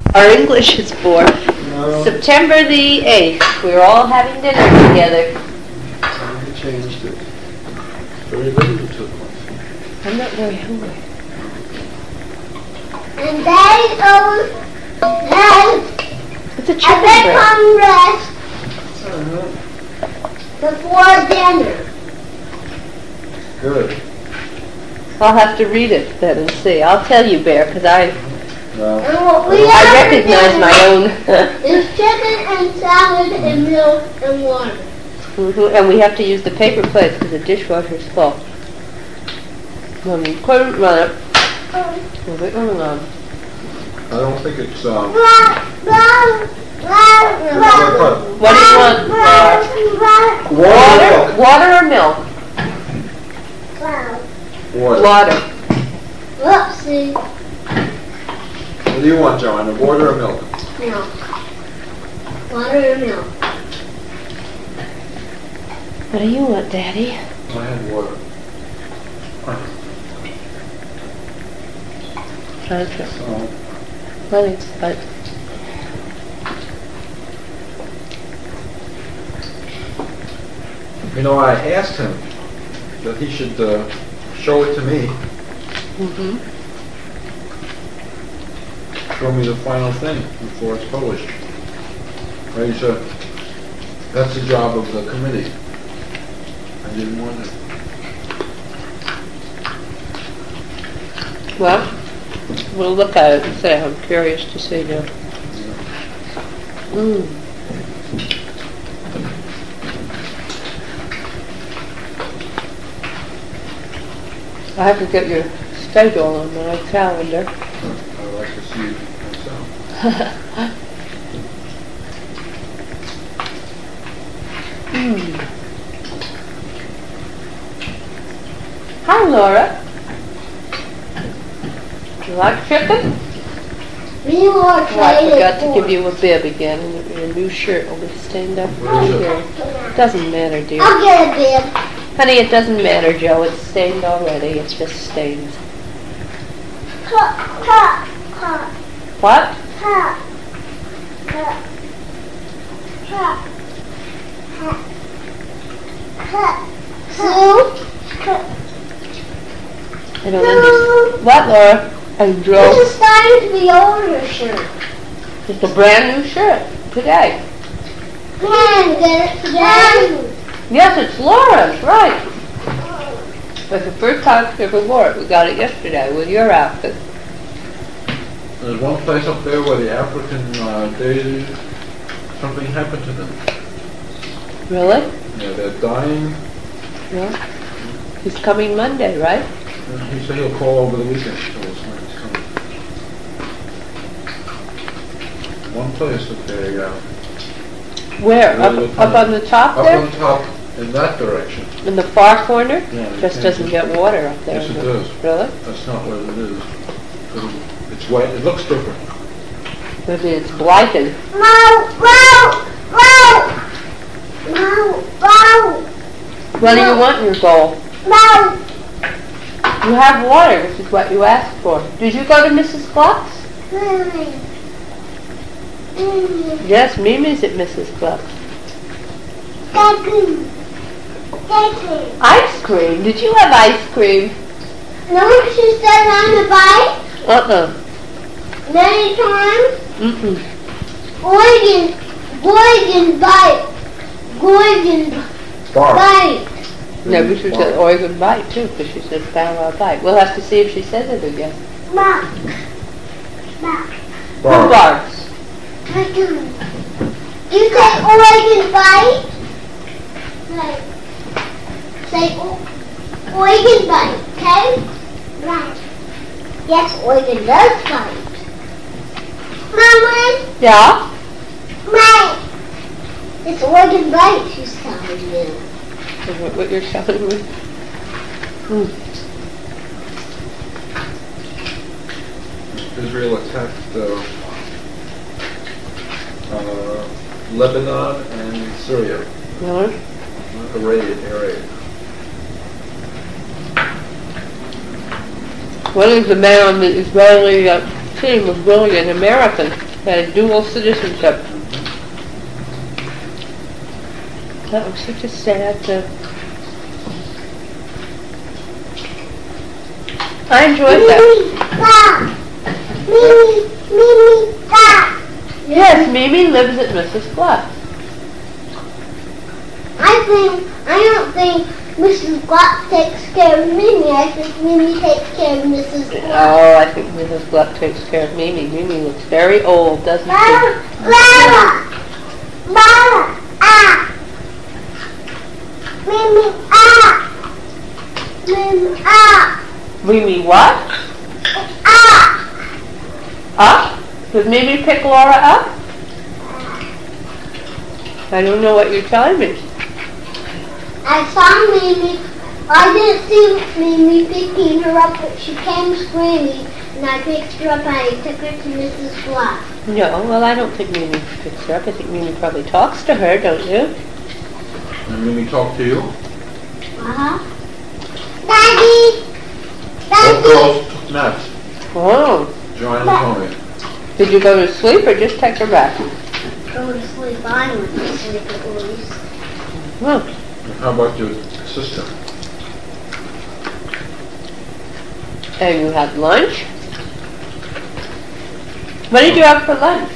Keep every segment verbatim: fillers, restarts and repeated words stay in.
Our English is for No. September the eighth. We're all having dinner together. I changed it. Very little to it. I'm not very hungry. And Daddy goes has It's a a chicken bed breast. from rest Uh-huh. before dinner. Good. I'll have to read it then and see. I'll tell you, Bear, because I, Well, And what we I have for recognize dinner my own. is chicken and salad and milk and water. Mhm, and we have to use the paper plates because the dishwasher's full. When we couldn't run it, move it around. I don't think it's, um, Blah, blah, blah, blah. What do you want, Laura? water. Water, water or milk? Water. Water. Whoopsie. What do you want, Joanna? Water or milk? Milk. Water and milk. What do you want, Daddy? I had water. Okay. So, Well, it's but you know, I asked him that he should uh, show it to me, mm-hmm. show me the final thing before it's published. Right, he said, that's the job of the committee. I didn't want it. Well, we'll look at it and say, I'm curious to see now. Mm. I have to get your schedule on my calendar. I'd like to see it myself. mm. Hi, Laura. You like chicken? We will Oh, I trade forgot it to for. give you a bib again, and your new shirt will be stained up. Where is it? Here. Doesn't matter, dear. I'll get a bib. Honey, it doesn't matter, Joe. It's stained already. It's just stains. Cut, cut, cut, What? cut, cut, cut, cut, cut. Sue, cut. I don't understand. What, Laura? And This Joe, is starting to be over shirt. it's a brand new shirt today. Can get it today. Yes, it's Laura's, right. It's the first time she ever wore it. We got it yesterday with your outfit. There's one place up there where the African, uh, they, something happened to them. Really? Yeah, they're dying. Yeah. He's coming Monday, right? And he said he'll call over the weekend. So it's when he's coming. One place that they, uh, Where? Yeah, Up, look up on- on the top up there? on top in that direction. In the far corner? Yeah, you Just can't doesn't see. get water up there. Yes, it does does. Really? That's not what it is. It's white. It looks different. Maybe it's blighted. Wow, wow, wow, wow, wow, What do you want in your bowl? wow. You have water, which is what you asked for. Did you go to Missus Gluck's? Mm. Mm. Yes, Mimi's at Missus Gluck's. Daddy. Daddy. Ice cream? Did you have ice cream? No, she said on the bike Uh-uh. many times. Mm-mm. Gorgon, Gorgon bite, Gorgon Bark. bite. No, but she said Oregon Bite, too, because she said Panama Bite. We'll have to see if she says it again. Ma, ma. Who Bark. barks? You say Oregon bite? Right. Say o- Oregon bite, okay? Right. Yes, Oregon does bite. Mama, Yeah? Mike. It's Oregon bite, she's telling you. Is that what you're telling me? Mm. Israel attacked uh, uh, Lebanon and Syria. Really? A raid, air raid. One of the men on the Israeli uh, team was really an American. Had a dual citizenship. That was such a sad thing. I enjoyed that. Mimi, Mimi, stop. Yes, Mimi lives at Missus Gluck's. I think, I don't think Missus Gluck takes care of Mimi. I think Mimi takes care of Missus Gluck. Oh, I think Missus Gluck takes care of Mimi. Mimi looks very old, doesn't she? Mama, Mama, Mama, ah. Mimi, ah. Mimi, ah. Mimi what? Ah. Up? Did Mimi pick Laura up? I don't know what you're telling me. I saw Mimi. I didn't see Mimi picking her up, but she came screaming, and I picked her up and I took her to Missus Gluck. No, well, I don't think Mimi picks her up. I think Mimi probably talks to her, don't you? And Mimi talk to you? Uh-huh. Daddy! Both Daddy! girls took naps. Oh. Joanne and Tony. Did you go to sleep or just take a rest? Go to sleep. I went to sleep at least. Well, How about your sister? and you had lunch? What did you have for lunch?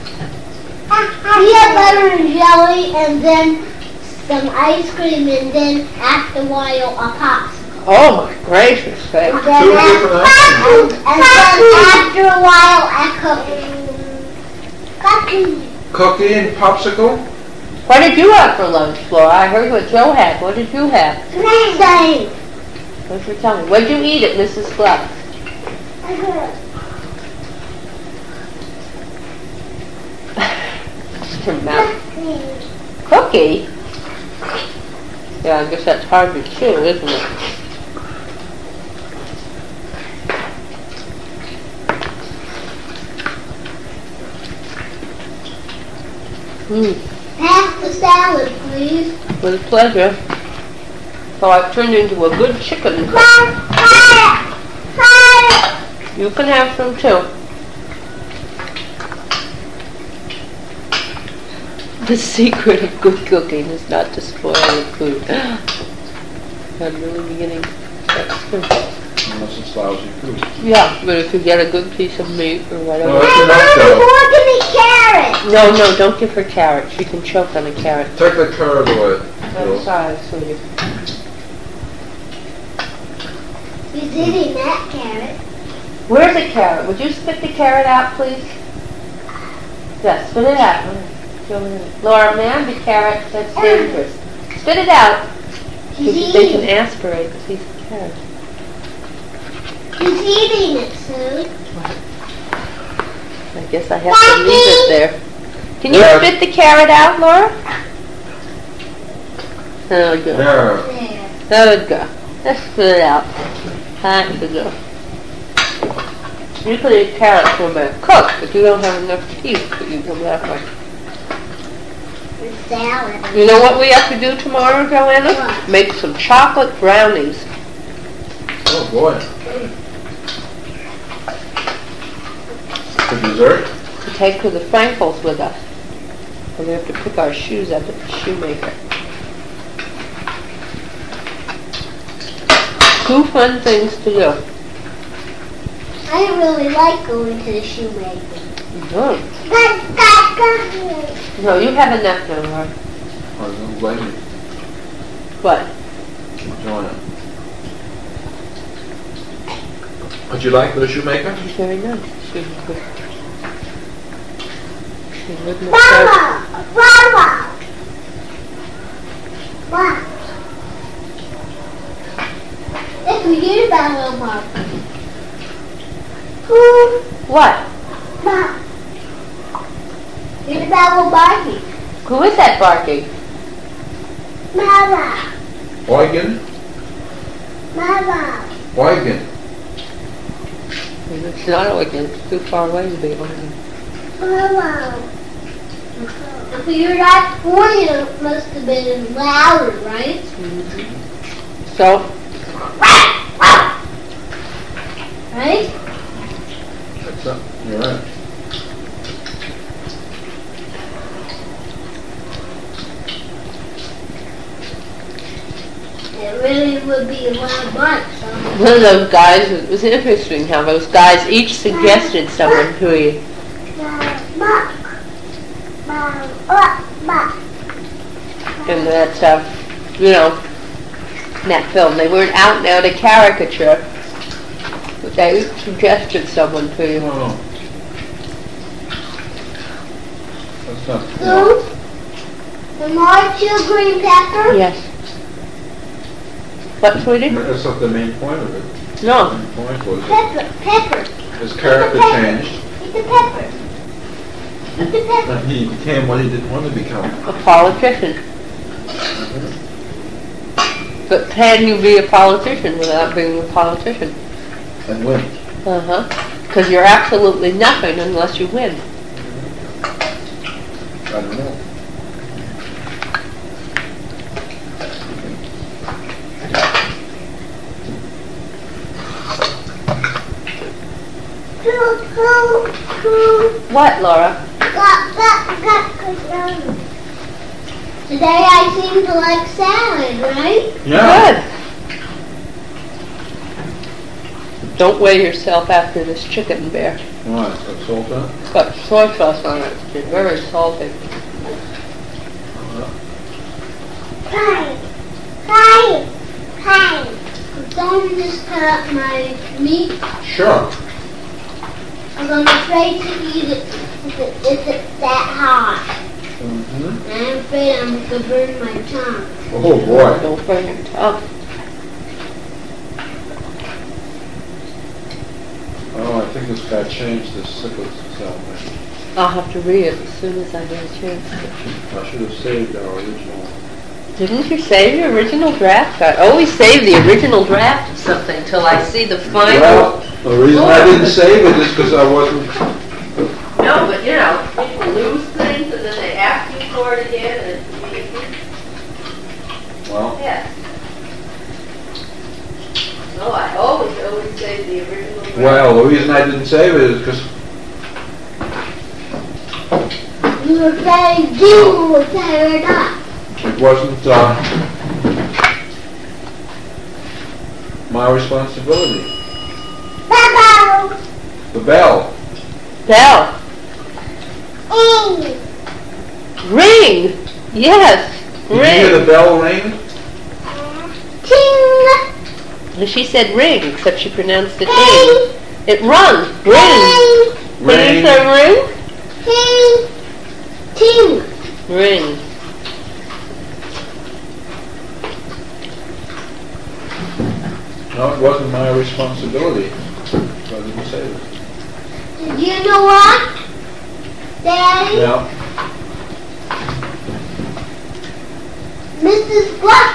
We had butter and jelly, and then some ice cream, and then after a while a popsicle. Oh my gracious sake. And then, Two after, different and, and then after a while a cookie. Cookie. Cookie and popsicle? What did you have for lunch, Flora? I heard what Joe had. What did you have? Same. What you tell me? What did you eat at Missus Gluck's? Your mouth. Cookie? Yeah, I guess that's hard to chew, isn't it? Hmm. Pass the salad, please. With pleasure. So I've turned into a good chicken cook. Fire! Fire! You can have some too. The secret of good cooking is not to spoil the food. I'm really beginning to get Unless it's lousy food. Yeah, but if you get a good piece of meat or whatever. Well, Hey, that's enough, Mama, though. look at the carrot. No, no, don't give her carrot. She can choke on a carrot. Take the carrot away. I'm Phil. sorry, sweetie. He's eating that carrot. Where's the carrot? Would you spit the carrot out, please? Yes, spit it out. Laura, man, the carrot, that's dangerous. Spit it out. He's Because they can eating. aspirate the piece of carrot. He's eating it, Sue. I guess I have to leave it there. Can you Yeah. spit the carrot out, Laura? There we go. There. There. There we go. Let's spit it out. Time to go. You could eat carrots when they're cooked, but you don't have enough teeth to eat them that way. The salad. You know what we have to do tomorrow, Joanna? What? Make some chocolate brownies. Oh boy. For dessert? To take to the Frankels with us. And we have to pick our shoes up at the shoemaker. Two fun things to do. I don't really like going to the shoemaker. No, no, you have enough now, Laura. I don't blame you. What? Joanna. Would you like the shoemaker? She's very nice. She's good. She lived in the church. Mama! Mama! What? Let's forget about little Mama. Who? What? Mom. Forget about little Barbie. Who is that barking? Mama! Eugen? Mama! Eugen. It's not Oregon. It's too far away to be Oregon. Mama! If you're not forty, it must have been louder, right? So, Right? That's up. You're right. it really would be a lot of bucks. So. One of those guys, it was interesting how those guys each suggested someone to you. In that, uh, you know, in that film. They weren't out and out a caricature, but they each suggested someone to you. No, no. That's not. So, the Marcia green pepper? Yes. What, sweetie? That's not the main point of it. No. The main point was Pepper, pepper. his character Pepper. changed, It's a pepper. It's a pepper. and he became what he didn't want to become. A politician. But can you be a politician without being a politician? And win. Uh-huh. Because you're absolutely nothing unless you win. I don't know. What, Laura? Got, got, got, Today I seem to like salad, right? Yeah. Good. Don't weigh yourself after this chicken, Bear. Why? Got salt on it? It's got soy sauce on it. It's very salty. Hi. Hi. Hi. Don't just cut up my meat. Sure. Because I'm afraid to eat it if, it, if it's that hot. Mm-hmm. And I'm afraid I'm going to burn my tongue. Oh boy. Don't burn your tongue. Oh, I think this guy changed the sickle cell thing. I'll have to read it as soon as I get a chance. I should have saved our original. Didn't you save your original draft? I always save the original draft of something till I see the final. Well, the reason I didn't save it is because I wasn't. No, but you know, people lose things and then they ask you for it again and it's Well, yes. No, I always, always save the original draft. well, the reason I didn't save it is because You were afraid you would tear it up. it wasn't uh, my responsibility. Bye-bye. The bell. Bell. Ing. Ring. Yes. Did you hear the Ring. bell ring? Ting. And she said ring, except she pronounced it Ting. ring. It rung. Ring. Ting. Did you say ring? Ting. Ting. Ring. No, it wasn't my responsibility. So I didn't save it. Did you know what, Daddy? Yeah. Missus Gluck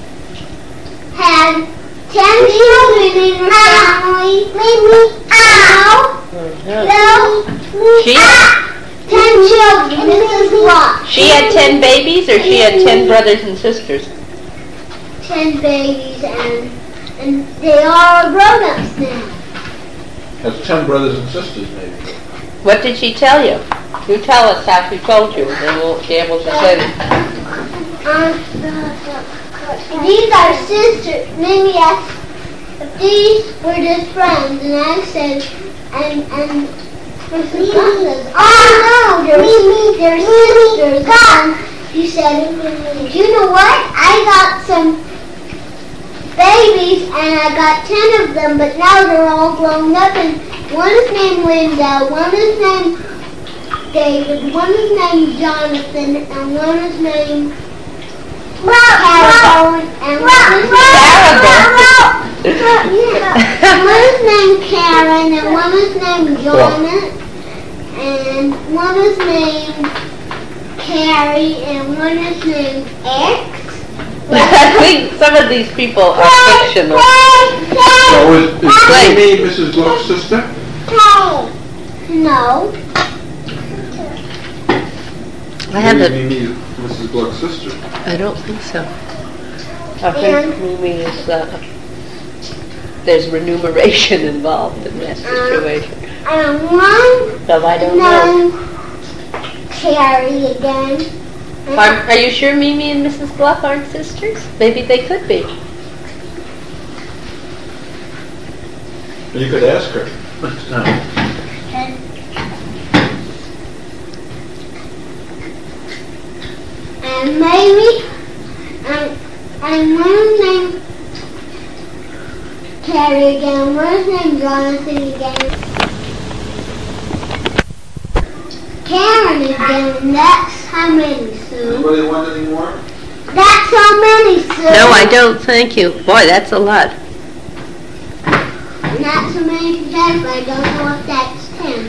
had ten children in her family. Mimi, ow! Uh-huh. No, She, ten children, Missus Gluck. she had ten babies or she had ten brothers and sisters? Ten babies, and and they are grown-ups now. Has ten brothers and sisters, maybe. What did she tell you? You tell us how she told you and we'll be able to say it. Um, these are sisters. Mimi asked if these were just friends, and I said, and and Missus Gluck says, oh no, they're Mimi, they're sisters. And she said, you know what? I got some babies, and I got ten of them, but now they're all grown up, and one is named Linda, one is named David, one is named Jonathan, and one is named Carol, and one is yeah. One is named Karen, and one is named Janet, and one is named Carrie, and one is named X. I think some of these people are fictional. So is, is Wait. Mimi Missus Gluck's sister? No. I haven't. Mimi Missus Gluck's sister. I don't think so. I think Mimi is, uh, there's remuneration involved in that situation. And one So I don't know. named Carrie again. Are, are you sure Mimi and Missus Gluck aren't sisters? Maybe they could be. You could ask her next time. And, and maybe, um, and one's name Carrie again, one's name Jonathan again. Karen again, and that's how many, Sue? Anybody want any more? That's how many, Sue. No, I don't, thank you. Boy, that's a lot. And that's how many for Jennifer, but I don't know if that's ten.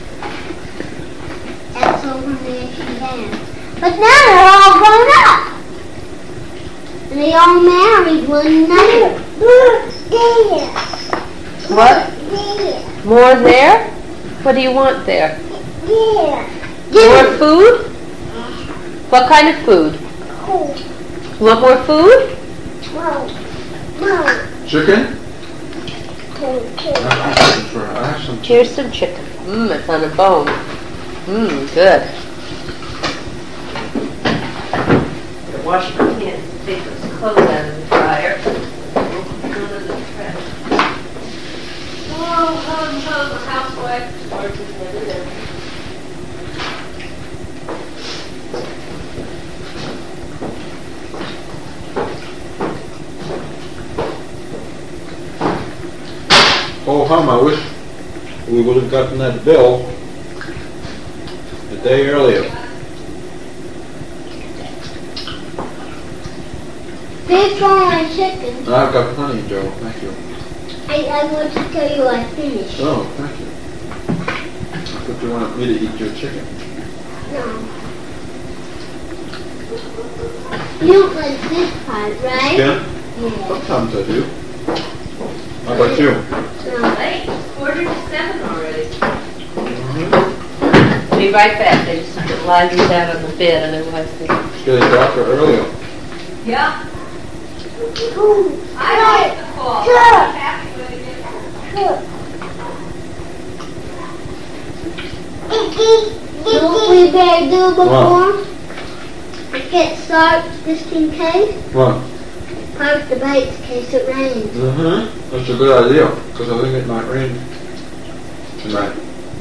That's over many she has. But now they're all grown up. And they all married one another. There. What? There. More there? What do you want there? There. More food? What kind of food? Cool. You want more food? Whoa. Whoa. Chicken? Cool. I Cool. have some chicken for her. I have some. Here's some chicken. Mmm, it's on a bone. Mmm, good. I wash my hands and take those clothes out of the dryer. Oh, hum, hum, a housewife works is never done. Oh, hum, I wish we would have gotten that bill a day earlier. Big frying chicken. I've got plenty, Joe. Thank you. I, I want to tell you I finished. Oh, thank you. I thought you wanted me to eat your chicken. No. You don't like this part, right? Chicken? Yeah. Sometimes I do. How about you? No. Late. It's quarter to seven already. Mm-hmm. Be right back. They just put laundry down on the bed, otherwise they... It's getting darker earlier. Yeah. Two. I like the fall. Two. I'm happy when it gets Two. You know what we better do before? Get started just in case. What? Park the bikes in case it rains. Mm-hmm. That's a good idea, because I think it might rain tonight.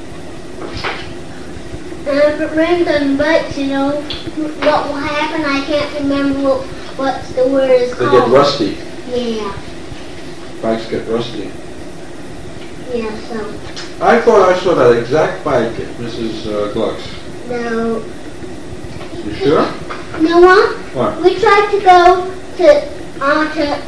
And if it rains on the bikes, you know, what will happen? I can't remember what, what's the word is They called. get rusty. Yeah. Bikes get rusty. Yeah, so. I thought I saw that exact bike at Missus Uh, Gluck's. No. You sure? You know what? What? We tried to go to uh, to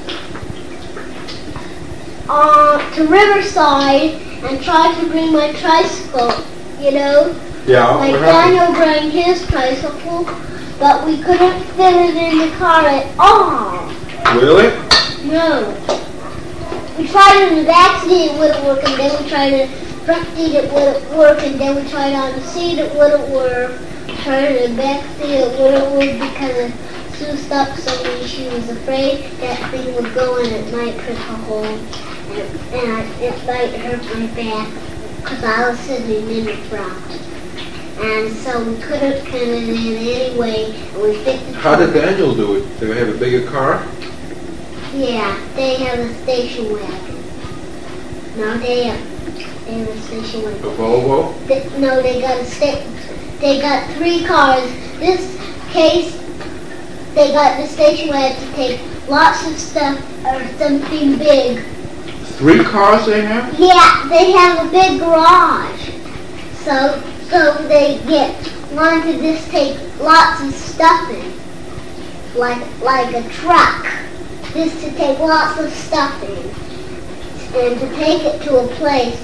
uh, to Riverside and tried to bring my tricycle. You know, Yeah, like what happened? Daniel bring his tricycle, but we couldn't fit it in the car at all. Really? No. We tried it in the back seat, it wouldn't work, and then we tried it front seat, it wouldn't work, and then we tried on the seat, it wouldn't work. Tried it in the back seat, it wouldn't work because Sue stopped so when she was afraid that thing would go in, it might prick a hole, and, and I, it might hurt my back because I was sitting in the front. And so we couldn't fit it in anyway, and we fixed it. How did Daniel do it? Did they have a bigger car? Yeah, they have a station wagon. No, they have, they have a station A wagon. Volvo? They, no, they got a sta- They got three cars. This case, they got the station wagon to take lots of stuff or something big. Three cars they have? Yeah, they have a big garage. So, so they get one to just take lots of stuff in, like like a truck. Just to take lots of stuff in, and to take it to a place.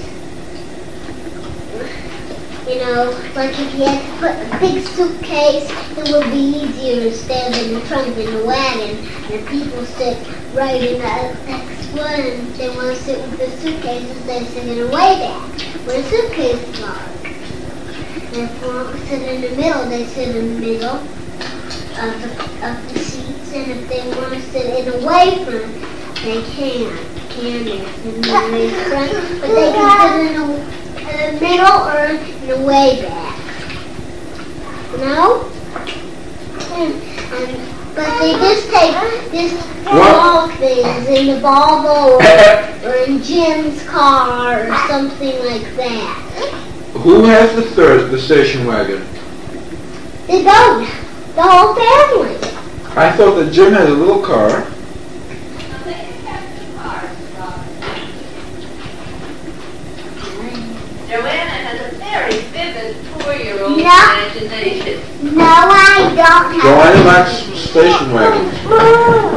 You know, like if you had to put a big suitcase, it would be easier instead of in the trunk in the wagon. And people sit right in the next one, and they want to sit with the suitcase instead of sitting way back, where the suitcases are. And if they want to sit in the middle, they sit in the middle of the, of the seats. And if they want to sit in the way front, they can. Can they? In the way front, but they can sit in the in the middle or in the way back. You know? And, and but they just take this What? small things in the Volvo or, or in Jim's car or something like that. Who has the third, the station wagon? They don't. The whole family. I thought that Jim had a little car. Joanna has a very vivid four-year-old No. imagination. No, I don't have. Joanna likes station wagons.